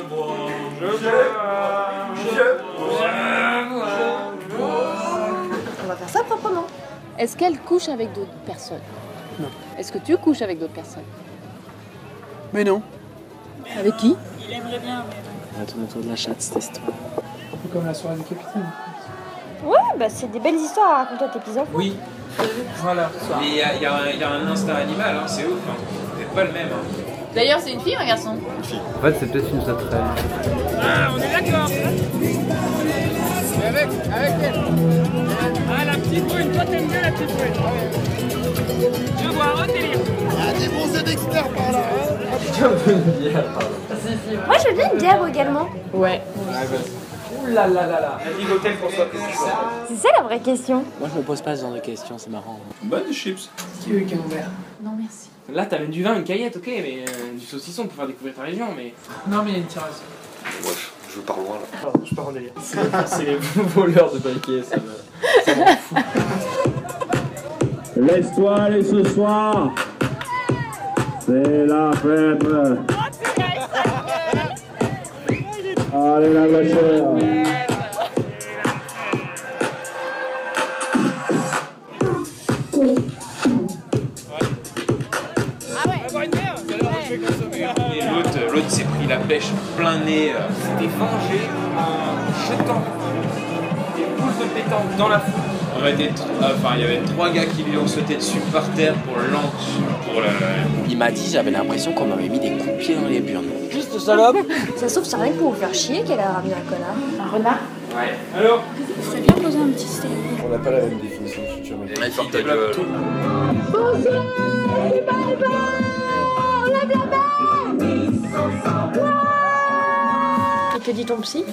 On va faire ça proprement. Est-ce qu'elle couche avec d'autres personnes? Non. Est-ce que tu couches avec d'autres personnes? Mais non. Avec qui? Il aimerait bien, mais... On va tourner autour de la chatte, cette histoire. Un peu comme la soirée du capitaine. Ouais, bah c'est des belles histoires à raconter à tes petits-enfants. Oui. Voilà. Mais il y a un instinct animal, hein, c'est ouf. Hein. C'est pas le même. Hein. D'ailleurs, c'est une fille ou un garçon? En fait, c'est peut-être une sauterelle. Ah, on est d'accord. Avec elle. Ah, la petite brune. Toi, t'aimes bien la petite brune. Je vois un délire. Il y a des bons experts par là. Moi, je veux bien une bière également. Ouais. Ouh là là là là. Elle dit l'hôtel pour soi. C'est ça la vraie question. Moi, je me pose pas ce genre de questions, c'est marrant. Bonne chips. Qui veut qu'un verre? Non, merci. Là, t'amènes du vin, une caillette, ok, mais du saucisson pour faire découvrir ta région, mais... Non, mais il y a une terrasse. Ouais, je pars loin là. Pardon, je pars en délire. C'est les voleurs de paquets, ça me fout. Laisse-toi aller ce soir. C'est la fête. Allez la vachère. Et l'autre s'est pris la pêche plein nez. C'était vengé en jetant des boules de pétanque dans la foule. Il y avait 3 gars qui lui ont sauté dessus par terre pour Il m'a dit, j'avais l'impression qu'on m'avait mis des coups de pied dans les burnes. Juste salope. Ça se trouve, c'est rien que pour vous faire chier qu'elle a ramené un connard. Un renard? Ouais. Alors Il faudrait bien poser un petit style. On n'a pas la même définition de futur mec. il ferme ta gueule. Que te dit ton psy?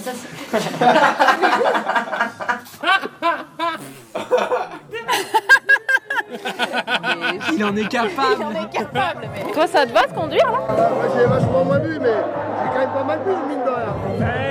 Il en est capable. Il en est capable, mais... Toi, ça te va de conduire, là? Moi j'ai vachement moins bu, mais j'ai quand même pas mal bu, mine de rien.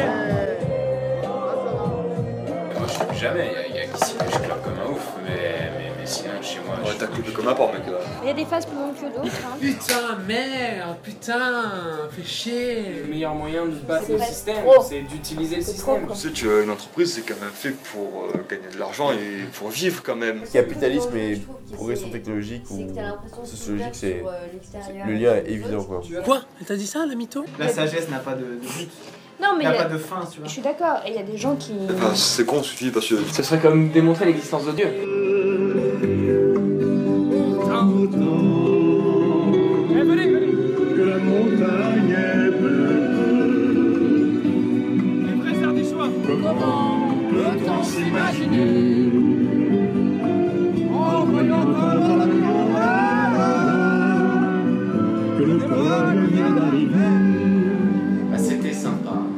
Moi je fume jamais, il y a qui s'y pêche clair comme un ouf, mais sinon chez moi. Ouais, t'as coupé comme un porc, mec. Il y a des phases plus longues que d'autres. Hein. Putain, merde, putain, fais chier. Le meilleur moyen de battre le système, c'est d'utiliser le système. Tu sais qu'une entreprise c'est quand même fait pour gagner de l'argent et pour vivre quand même. Capitalisme et progression technologique ou sociologique, c'est le lien est évident quoi. Quoi? Elle t'a dit ça, la mytho? La sagesse n'a pas de but. Non, mais Il n'y a pas de fin, tu vois. je suis d'accord. Et il y a des gens qui... Enfin, c'est con, suffit parce que. Ce serait comme démontrer l'existence de Dieu. Venez. Que la montagne est bleue. Les vrais Ardéchois. Comment peut-on s'imaginer en voyant dans l'avion que le pôle vient d'arriver? Bah, c'était sympa.